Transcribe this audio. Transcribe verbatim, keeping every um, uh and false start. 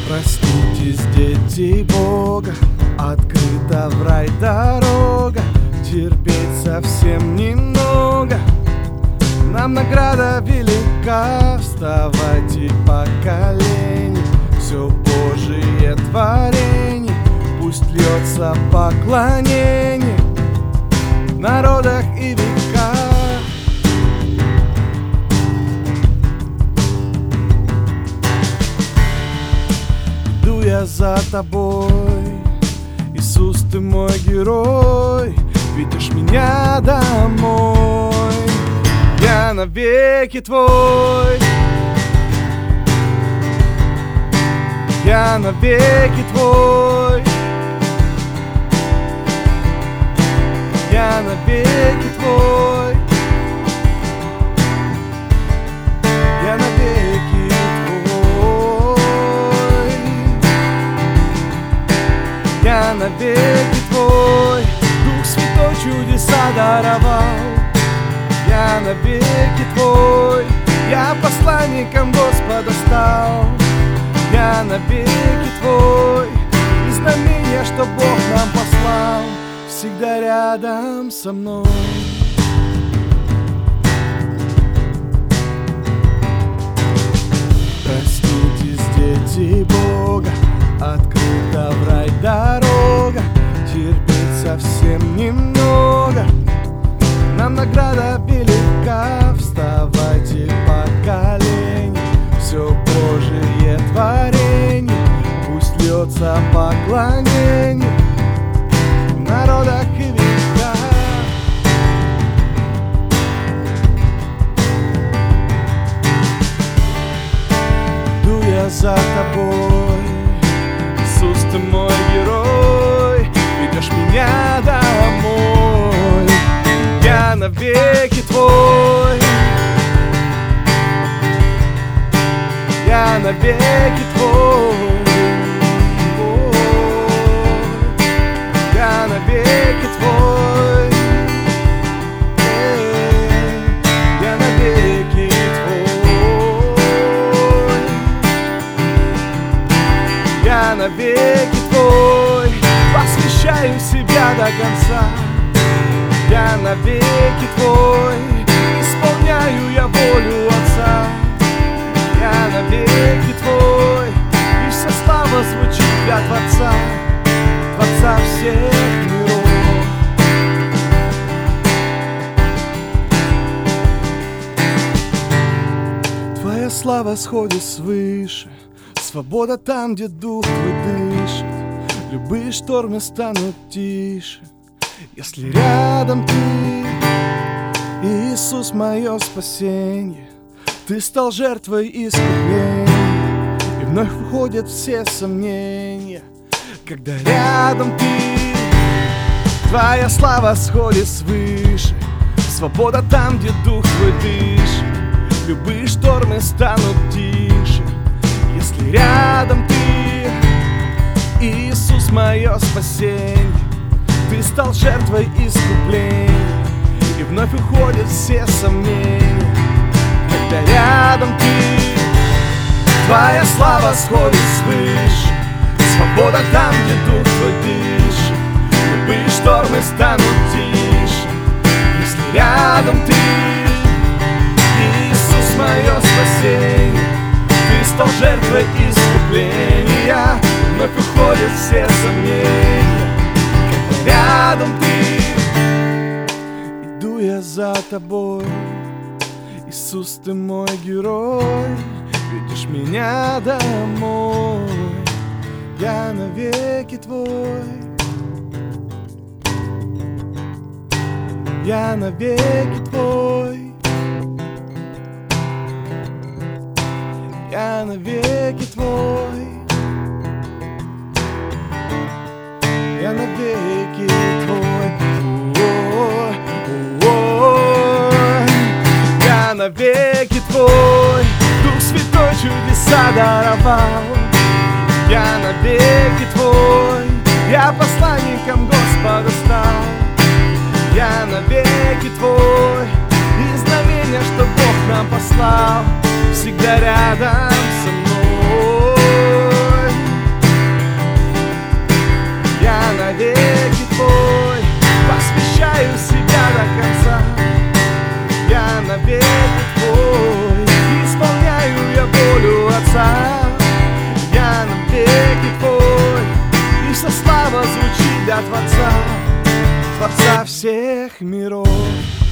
Проснитесь, дети Бога, открыта в рай дорога, терпеть совсем немного, нам награда велика. Вставайте, поколение, все Божие творение, пусть льется поклонение в народах и веках. Иду я за тобой, Иисус, ты мой герой, ведешь меня домой. Я навеки твой, я навеки твой, я навеки твой, я навеки твой, я навеки твой. Дух Святой чудеса даровал, я навеки твой, я посланником Господа стал. Я навеки твой, и знамение, что Бог нам послал, всегда рядом со мной. Проснитесь, дети Бога, открыта в рай дорога, терпеть совсем немного, нам награда велика. Вставайте, поколение, все Божие творение, пусть льется поклонение в народах и веках. Иду я за тобой, Иисус, ты мой герой, ведешь меня домой. Я навеки твой, я навеки твой, я навеки твой, я навеки твой, я навеки твой, посвящаю себя до конца. Я навеки твой, исполняю я волю Отца. Я навеки твой, и вся слава звучит для Творца, Творца всех миров. Твоя слава сходит свыше, свобода там, где дух твой дышит. Любые штормы станут тише, если рядом ты. Иисус, мое спасение, ты стал жертвой искупления, и вновь уходят все сомнения, когда рядом ты. Твоя слава сходит свыше, свобода там, где дух твой дышит. Любые штормы станут тише, если рядом ты. Иисус, мое спасение, ты стал жертвой искупления, и вновь уходят все сомнения, когда рядом ты. Твоя слава сходит свыше, свобода там, где дух твой дышит. Любые штормы станут тише, если рядом ты. Иисус, мое спасение, ты стал жертвой искупления, вновь уходят все сомнения, когда рядом ты. Иду я за тобой, Иисус, ты мой герой, ведешь меня домой. Я навеки твой, я навеки твой, я навеки твой, я навеки твой. Я навеки твой, Дух Святой чудеса даровал. Я навеки твой, я посланником Господа стал. Я навеки твой, и знамение, что Бог нам послал, всегда рядом со мной. всех миров.